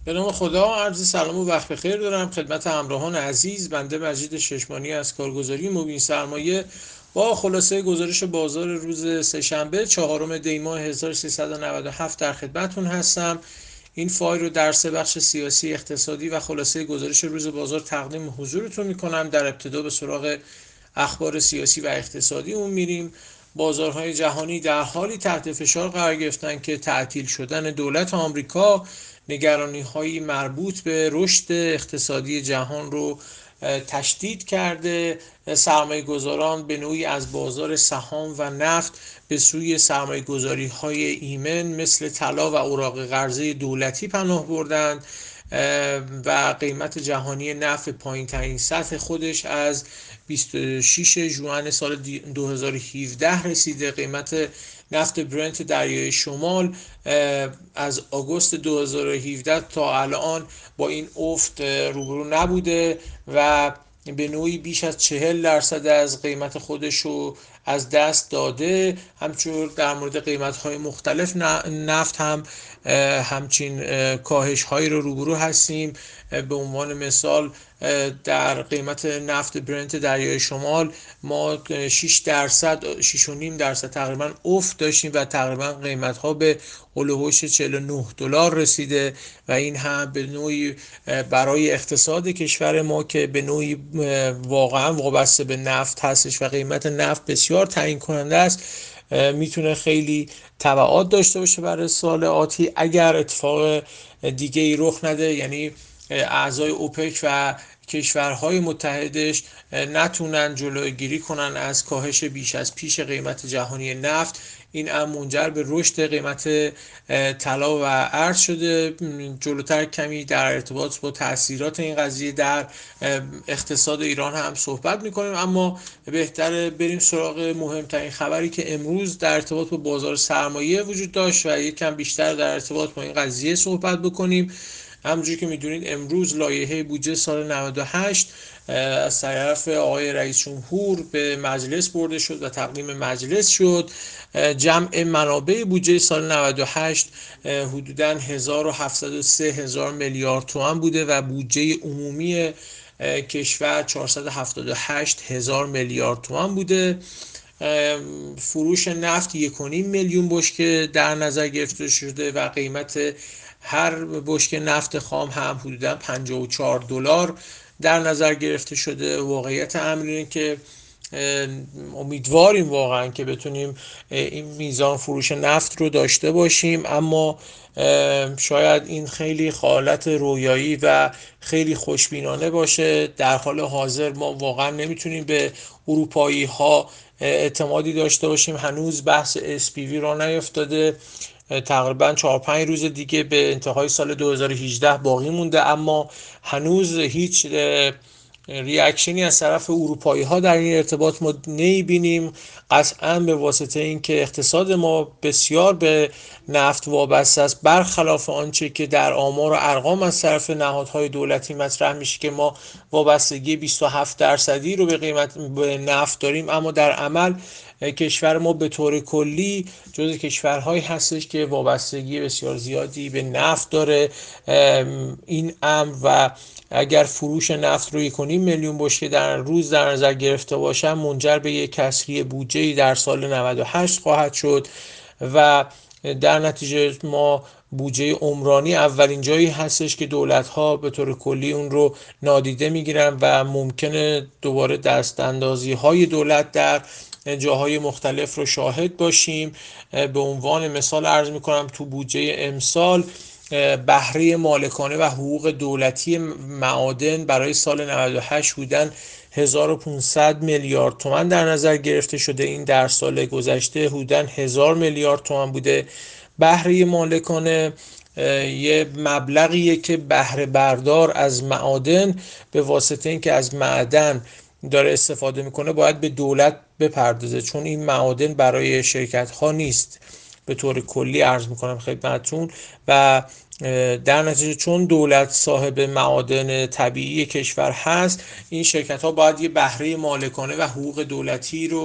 به نام خدا، عرض سلام و وقت بخیر دارم خدمت همراهان عزیز. بنده مجید ششمانی از کارگزاری موبین سرمایه با خلاصه گزارش بازار روز سه‌شنبه چهارم دی ماه 1397 در خدمتتون هستم. این فایل رو در سه بخش سیاسی، اقتصادی و خلاصه گزارش روز بازار تقدیم حضورتون میکنم. در ابتدا به سراغ اخبار سیاسی و اقتصادی اون میریم. بازارهای جهانی در حالی تحت فشار قرار گرفتن که تعطیل شدن دولت آمریکا نگرانی‌های مربوط به رشد اقتصادی جهان رو تشدید کرده. سرمایه گذاران به نوعی از بازار سهام و نفت به سوی سرمایه گذاری های ایمن مثل طلا و اوراق قرضه دولتی پناه بردند و قیمت جهانی نفت پایین ترین سطح خودش از 26 ژوئن سال 2017 رسیده. قیمت نفت برنت دریای شمال از آگوست 2017 تا الان با این افت روبرو نبوده و به نوعی بیش از 40% از قیمت خودش رو از دست داده. همچنین در مورد قیمت های مختلف نفت هم همچین کاهش هایی رو روبرو هستیم. به عنوان مثال در قیمت نفت برنت دریای شمال ما 6.5% تقریبا افت داشتیم و تقریبا قیمت ها به هلوهوش $49 رسیده و این هم به نوعی برای اقتصاد کشور ما که به نوعی واقعا وابسته به نفت هستش و قیمت نفت بسیار تعیین کننده است، میتونه خیلی تبعات داشته باشه برای سال آتی اگر اتفاق دیگه ای رخ نده. یعنی اعضای اوپک و کشورهای متحدش نتونن جلوگیری کنن از کاهش بیش از پیش قیمت جهانی نفت. این هم منجر به رشد قیمت طلا و ارز شده. جلوتر کمی در ارتباط با تاثیرات این قضیه در اقتصاد ایران هم صحبت میکنیم، اما بهتره بریم سراغ مهمترین خبری که امروز در ارتباط با بازار سرمایه وجود داشت و یک کم بیشتر در ارتباط با این قضیه صحبت بکنیم. همونجوری که میدونید امروز لایحه بودجه سال 98 از طرف آقای رئیس جمهور به مجلس برده شد و تقدیم مجلس شد. جمع منابع بودجه سال 98 حدوداً 1703 میلیارد تومان بوده و بودجه عمومی کشور 478 هزار میلیارد تومان بوده. فروش نفت 1.5 میلیون بشکه در نظر گرفته شده و قیمت هر بشکه نفت خام هم حدوداً $54 در نظر گرفته شده. واقعیت امر اینه که امیدواریم واقعا که بتونیم این میزان فروش نفت رو داشته باشیم، اما شاید این خیلی حالت رویایی و خیلی خوشبینانه باشه. در حال حاضر ما واقعا نمیتونیم به اروپایی ها اعتمادی داشته باشیم. هنوز بحث SPV را نیفتاده، تقریبا 4-5 روز دیگه به انتهای سال 2018 باقی مونده، اما هنوز هیچ ریاکشنی از طرف اروپایی ها در این ارتباط ما نمیبینیم. قطعا به واسطه اینکه اقتصاد ما بسیار به نفت وابسته است، برخلاف آنچه که در آمار و ارقام از طرف نهادهای دولتی مطرح میشه که ما وابستگی 27% رو به قیمت به نفت داریم، اما در عمل کشور ما به طور کلی جز کشورهایی هستش که وابستگی بسیار زیادی به نفت داره. این امر و اگر فروش نفت رو 1.5 میلیون بشکه در روز در نظر گرفته باشم منجر به یک کسری بودجه‌ای در سال 98 خواهد شد و در نتیجه ما بودجه عمرانی اولین جایی هستش که دولت‌ها به طور کلی اون رو نادیده میگیرن و ممکنه دوباره دستاندازی‌های دولت در جاهای مختلف رو شاهد باشیم. به عنوان مثال عرض میکنم تو بودجه امسال بهره مالکانه و حقوق دولتی معادن برای سال 98 بودن 1500 میلیارد تومان در نظر گرفته شده. این در سال گذشته حدوداً 1000 میلیارد تومان بوده. بهره مالکانه یه مبلغیه که بهره بردار از معادن به واسطه اینکه از معدن داره استفاده میکنه باید به دولت بپردازه، چون این معادن برای شرکت ها نیست. به طور کلی عرض میکنم خدمتتون و در نتیجه چون دولت صاحب معادن طبیعی کشور هست، این شرکت ها باید یه بهره مالکانه و حقوق دولتی رو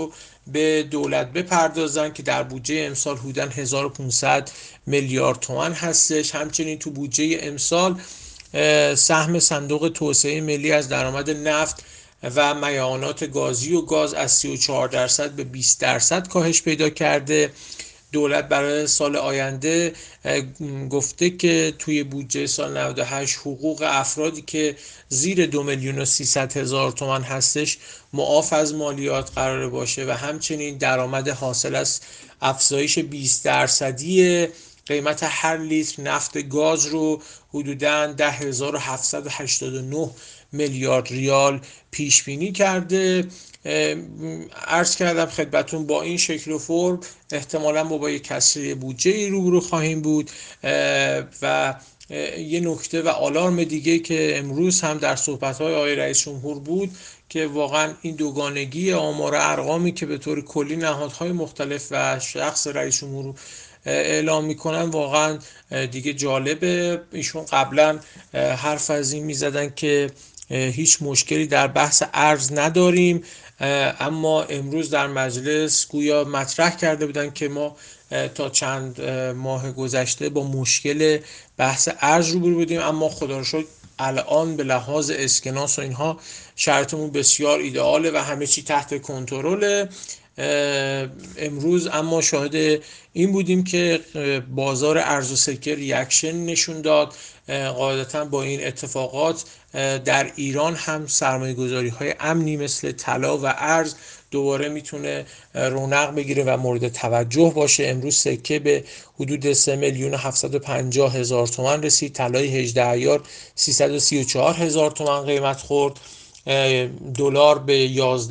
به دولت بپردازن که در بودجه امسال حدوداً 1500 میلیارد تومان هستش. همچنین تو بودجه امسال سهم صندوق توسعه ملی از درآمد نفت و میعانات گازی و گاز از 34% به 20% کاهش پیدا کرده. دولت برای سال آینده گفته که توی بودجه سال 98 حقوق افرادی که زیر 2,300,000 تومان هستش معاف از مالیات قرار باشه و همچنین درآمد حاصل از افزایش 20% قیمت هر لیتر نفت گاز رو حدوداً 10,789 میلیارد ریال پیش بینی کرده. عرض کردم خدمتون با این شکل و فرم احتمالاً ما با یک کسری بودجه روبرو خواهیم بود. و یه نکته و آلارم دیگه که امروز هم در صحبت‌های آقای رئیس جمهور بود که واقعا این دوگانگی آمار و ارقامی که به طور کلی نهادهای مختلف و شخص رئیس جمهور اعلام میکنن واقعا دیگه جالبه. ایشون قبلا حرف از این میزدن که هیچ مشکلی در بحث ارز نداریم، اما امروز در مجلس گویا مطرح کرده بودن که ما تا چند ماه گذشته با مشکل بحث ارز روبرو بودیم، اما خدا رو شکر الان به لحاظ اسکناس و اینها شرطمون بسیار ایدئاله و همه چی تحت کنترله. امروز اما شاهد این بودیم که بازار ارز و سکه ریاکشن نشون داد. قاعدتا با این اتفاقات در ایران هم سرمایه گذاری های امنی مثل طلا و ارز دوباره میتونه رونق بگیره و مورد توجه باشه. امروز سکه به حدود 3,750,000 تومان رسید، طلای 18 ایار 334,000 تومان قیمت خورد، دلار به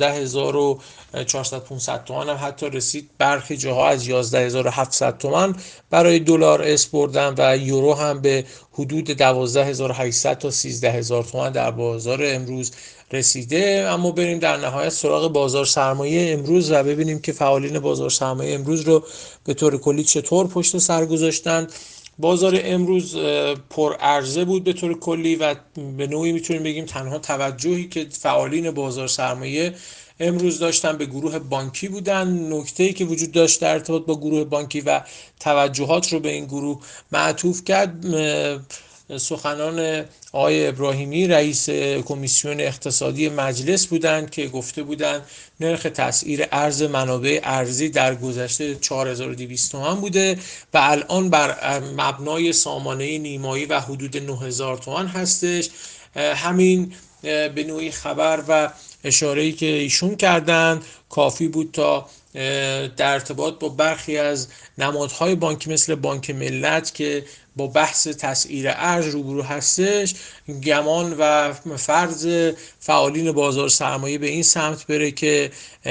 11,400 تومان هم حتی رسید، برخی جاها از 11,700 تومان برای دلار اس بردن و یورو هم به حدود 12,800 تا 13,000 تومان در بازار امروز رسیده. اما بریم در نهایت سراغ بازار سرمایه امروز و ببینیم که فعالین بازار سرمایه امروز رو به طور کلی چطور پشت سر گذاشتند. بازار امروز پر عرضه بود به طور کلی و به نوعی میتونیم بگیم تنها توجهی که فعالین بازار سرمایه امروز داشتن به گروه بانکی بودن. نکته‌ای که وجود داشت در ارتباط با گروه بانکی و توجهات رو به این گروه معطوف کرد سخنان آقای ابراهیمی رئیس کمیسیون اقتصادی مجلس بودند که گفته بودند نرخ تسعیر ارز منابع ارزی در گذشته 4200 تومان بوده و الان بر مبنای سامانه نیمایی و حدود 9000 تومان هستش. همین به نوعی خبر و اشاره‌ای که ایشون کردن کافی بود تا در ارتباط با برخی از نمادهای بانکی مثل بانک ملت که با بحث تسعیر ارز روبرو هستش گمان و فرض فعالین بازار سرمایه به این سمت بره که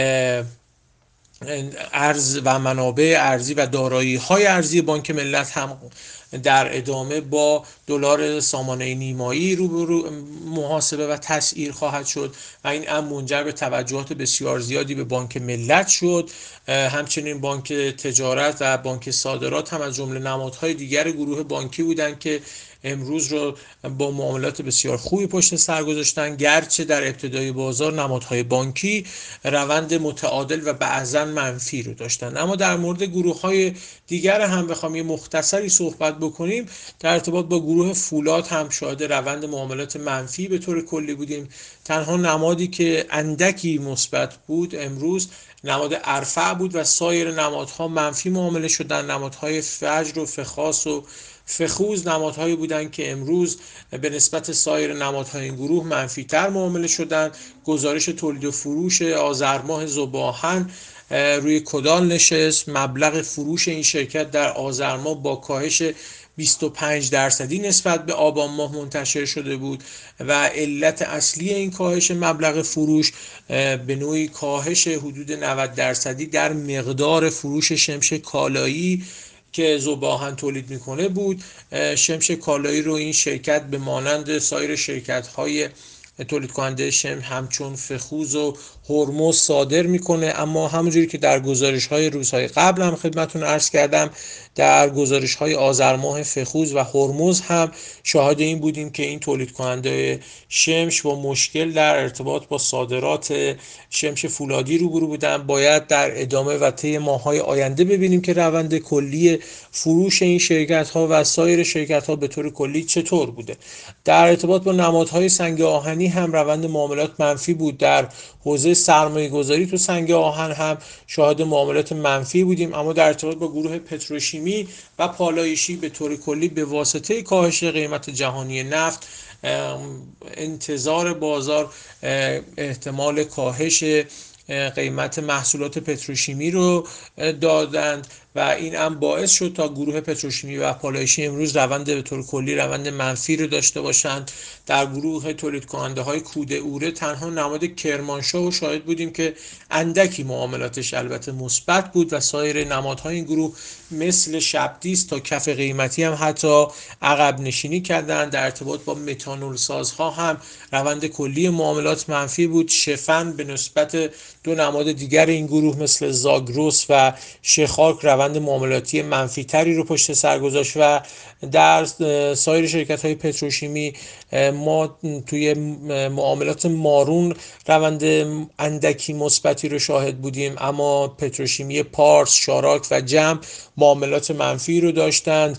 ارز و منابع ارزی و دارایی‌های ارزی بانک ملت هم در ادامه با دلار سامانه نیمایی روبرو محاسبه و تسعیر خواهد شد و این هم منجر به توجهات بسیار زیادی به بانک ملت شد. همچنین بانک تجارت و بانک صادرات هم از جمله نمادهای دیگر گروه بانکی بودند که امروز رو با معاملات بسیار خوبی پشت سر گذاشتن، گرچه در ابتدای بازار نمادهای بانکی روند متعادل و بعضا منفی رو داشتن. اما در مورد گروه‌های دیگر هم بخوام یه مختصری صحبت بکنیم، در ارتباط با گروه فولاد هم شاهد روند معاملات منفی به طور کلی بودیم. تنها نمادی که اندکی مثبت بود امروز نماد ارفع بود و سایر نمادها منفی معامله شدن. نمادهای فجر و فخاس و فخوز نمادهایی بودند که امروز به نسبت سایر نمادهای این گروه منفی‌تر معامله شدند. گزارش تولید و فروش آذر ماه ذوب‌آهن روی کدال نشست. مبلغ فروش این شرکت در آذر ماه با کاهش 25% نسبت به آبان ماه منتشر شده بود و علت اصلی این کاهش مبلغ فروش به نوعی کاهش حدود 90% در مقدار فروش شمش کالایی که ذوب‌آهن تولید میکنه بود. شمش کالایی رو این شرکت به مانند سایر شرکت‌های تولید کننده شمش همچون فخوز و هرمز صادر میکنه، اما همونجوری که در گزارش‌های روزهای قبل هم خدمتتون عرض کردم در گزارش‌های آذر ماه فخوز و هرمز هم شاهد این بودیم که این تولید کننده شمش با مشکل در ارتباط با صادرات شمش فولادی روبرو بودن. باید در ادامه و طی ماه‌های آینده ببینیم که روند کلی فروش این شرکت‌ها و سایر شرکت‌ها به طور کلی چطور بوده. در ارتباط با نمادهای سنگ آهنی هم روند معاملات منفی بود. در حوزه سرمایه گذاری تو سنگ آهن هم شاهد معاملات منفی بودیم، اما در ارتباط با گروه پتروشیمی و پالایشی به طور کلی به واسطه کاهش قیمت جهانی نفت انتظار بازار احتمال کاهش قیمت محصولات پتروشیمی رو دادند و این هم باعث شد تا گروه پتروشیمی و پالایشی امروز روند به طور کلی روند منفی رو داشته باشند. در گروه تولید کننده های کود اوره تنها نماد کرمانشاه و شاهد بودیم که اندکی معاملاتش البته مثبت بود و سایر نمادهای این گروه مثل شبدیز تا کف قیمتی هم حتی عقب نشینی کردند. در ارتباط با متانول سازها هم روند کلی معاملات منفی بود. شفن به نسبت دو نماد دیگر این گروه مثل زاگرس و شخارک روند معاملاتی منفی تری رو پشت سر گذاشت و در سایر شرکت های پتروشیمی ما توی معاملات مارون روند اندکی مثبتی رو شاهد بودیم، اما پتروشیمی پارس، شاراک و جم معاملات منفی رو داشتند.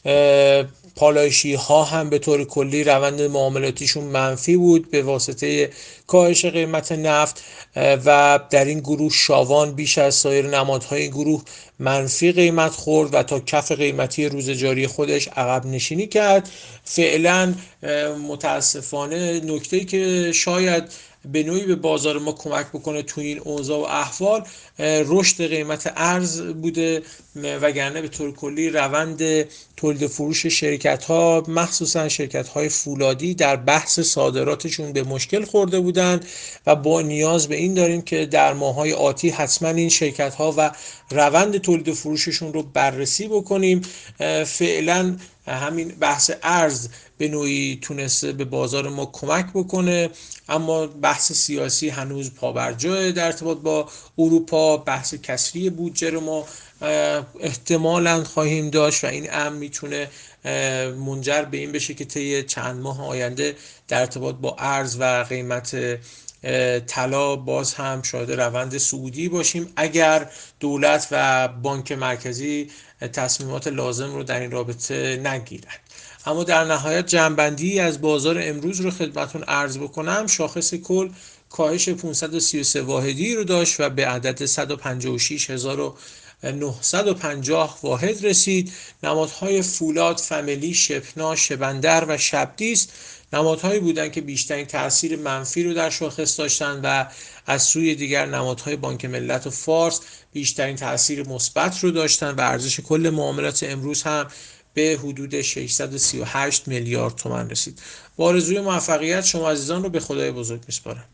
پالایشی ها هم به طور کلی روند معاملاتیشون منفی بود به واسطه کاهش قیمت نفت و در این گروه شاوان بیش از سایر نمادهای این گروه منفی قیمت خورد و تا کف قیمتی روز جاری خودش عقب نشینی کرد. فعلا متاسفانه نکته‌ای که شاید به نوعی به بازار ما کمک بکنه تو این اوضاع و احوال رشد قیمت ارز بوده، وگرنه به طور کلی روند تولید فروش شرکت ها مخصوصا شرکت های فولادی در بحث صادراتشون به مشکل خورده بودند و با نیاز به این داریم که در ماه‌های آتی حتما این شرکت ها و روند تولید فروششون رو بررسی بکنیم. فعلا همین بحث ارز به نوعی تونسته به بازار ما کمک بکنه، اما بحث سیاسی هنوز پابرجاه در ارتباط با اروپا. بحث کسری بودجه رو ما احتمالاً خواهیم داشت و این امر میتونه منجر به این بشه که طی چند ماه آینده در ارتباط با ارز و قیمت طلا باز هم شاهد روند صعودی باشیم اگر دولت و بانک مرکزی تصمیمات لازم رو در این رابطه نگیرند. اما در نهایت جمع‌بندی از بازار امروز رو خدمتون عرض بکنم. شاخص کل کاهش 533 واحدی رو داشت و به عدد 156950 واحد رسید. نمادهای فولاد، فامیلی، شپنا، شبندر و شبدیز نمادهایی بودند که بیشترین تاثیر منفی رو در شاخص داشتند و از سوی دیگر نمادهای بانک ملت و فارس بیشترین تاثیر مثبت رو داشتند و ارزش کل معاملات امروز هم به حدود 638 میلیارد تومان رسید. با آرزوی موفقیت شما عزیزان رو به خدای بزرگ میسپارم.